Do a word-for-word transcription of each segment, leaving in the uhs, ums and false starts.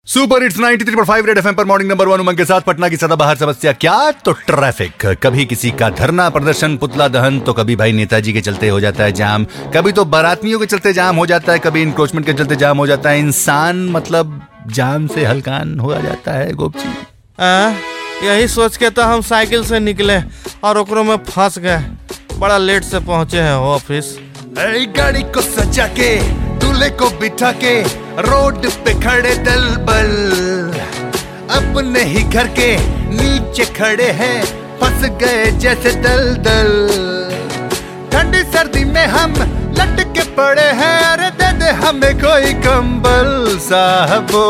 Super hits ninety three point five red FM पर morning number one Umang के साथ पटना की सदाबहार समस्या क्या तो ट्रैफिक। कभी किसी का धरना प्रदर्शन पुतला दहन तो कभी भाई नेताजी के चलते हो जाता है जाम, कभी तो बारातियों के चलते जाम हो जाता है, कभी इंक्रोचमेंट के चलते जाम हो जाता है। इंसान मतलब जाम से हलकान हो जाता है। गोपची आ, यही सोच के तो हम साइकिल से निकले और ओकरों में फंस गए। बड़ा लेट से पहुंचे हैं ऑफिस। गाड़ी को सजा के दूल्हे को बिठा के रोड पे खड़े दलबल, अपने ही घर के नीचे खड़े हैं फंस गए जैसे दलदल। ठंडी सर्दी में हम लटके पड़े हैं, अरे दे दे हमें कोई कंबल साहबो,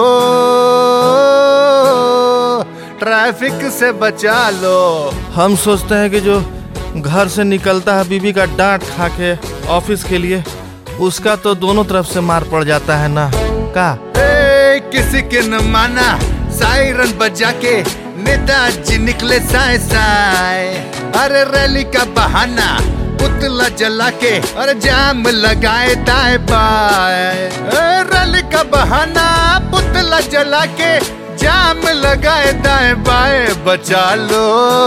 ट्रैफिक से बचा लो। हम सोचते हैं कि जो घर से निकलता है बीबी का डांट खा के ऑफिस के लिए, उसका तो दोनों तरफ से मार पड़ जाता है ना का। ए, किसी के न माना सायरन बजा के नेताजी निकले साए साए, अरे रैली का बहाना पुतला जला के अरे जाम लगाए दाएं बाएं। रैली का बहाना पुतला जला के जाम लगाए दाएं बाएं। बचा लो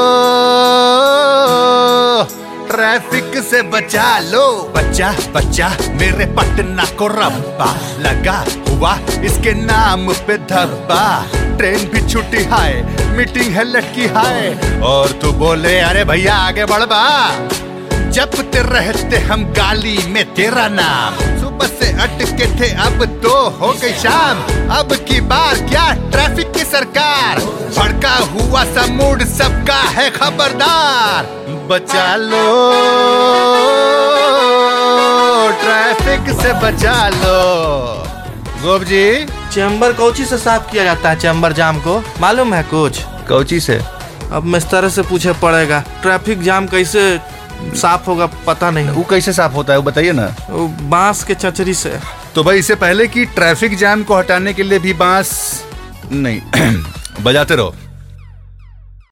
ट्रैफिक से बचा लो। बच्चा बच्चा मेरे पटना को रब्बा लगा हुआ इसके नाम पे धब्बा। ट्रेन भी छुट्टी हाय, मीटिंग है लटकी हाय, और तू बोले अरे भैया आगे बढ़बा। जपते रहते हम गाली में तेरा नाम, सुबह से अटके थे अब तो हो गई शाम। अब की बार क्या ट्रैफिक की सरकार, भड़का हुआ सा मूड सबका है खबरदार। बचा लो ट्रैफिक से बचा लो। गोप जी चैम्बर कौची से साफ किया जाता है चैम्बर जाम को मालूम है कुछ? कौची से? अब मिस्टर से पूछे पड़ेगा। ट्रैफिक जाम कैसे साफ होगा पता नहीं। वो कैसे साफ होता है वो बताइए ना। बांस के चचरी से। तो भाई इससे पहले कि ट्रैफिक जाम को हटाने के लिए भी बांस नहीं बजाते रहो।